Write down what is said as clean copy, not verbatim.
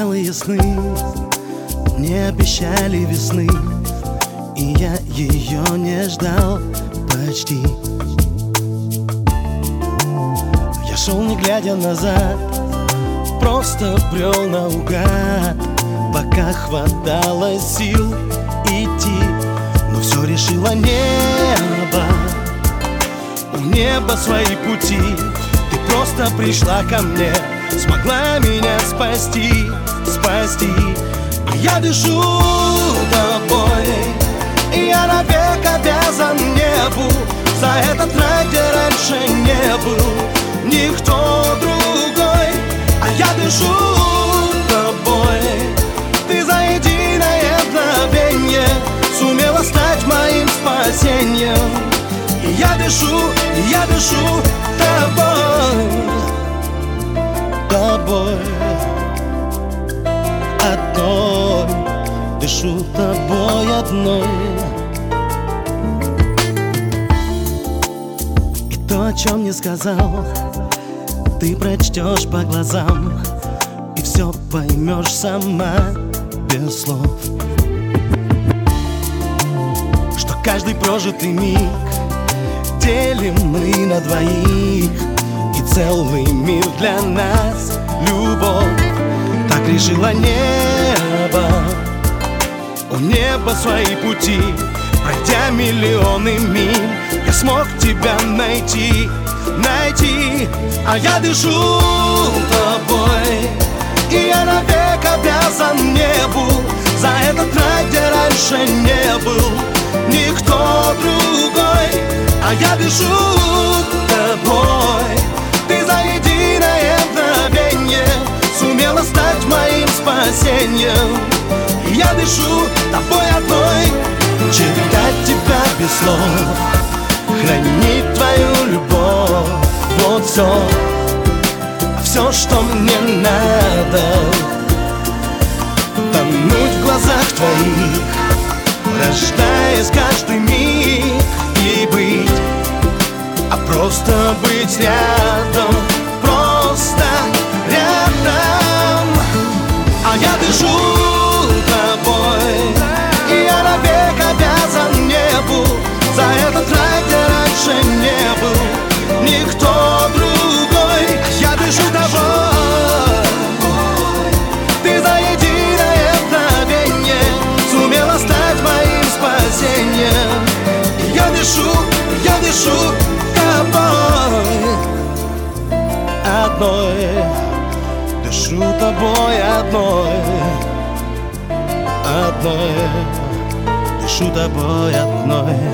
Белые сны мне обещали весны, и я ее не ждал почти. Я шел, не глядя назад, просто брел наугад, пока хватало сил идти. Но все решило небо, у неба свои пути. Ты просто пришла ко мне, смогла меня спасти, спасти. И я дышу тобой, и я навек обязан небу за этот рай, где раньше не был никто другой. А я дышу тобой, ты за единое мгновение сумела стать моим спасением. И я дышу тобой, тобой одной, дышу тобой одной. И то, о чем не сказал, ты прочтешь по глазам, и все поймешь сама без слов. Что каждый прожитый миг делим мы на двоих, и целый мир для нас любовь. Так решило небо, у неба свои пути. Пройдя миллионы миль, я смог тебя найти, найти. А я дышу тобой, и я навек обязан небу за этот рай, где раньше не был никто другой. А я дышу тобой, ты за единое мгновение сумела стать моим спасением. И я дышу тобой одной, читать тебя без слов, хранить твою любовь. Вот все, все, что мне надо. Тонуть в глазах твоих, рождаясь каждый миг, и быть, а просто быть рядом, просто рядом. А я дышу тобой, и я навек обязан небу за этот рай, где раньше не был никто другой. Я дышу тобой, ты за единое мгновение сумела стать моим спасением. И я дышу тобой одной, дышу тобой одной, одной, дышу тобой одной.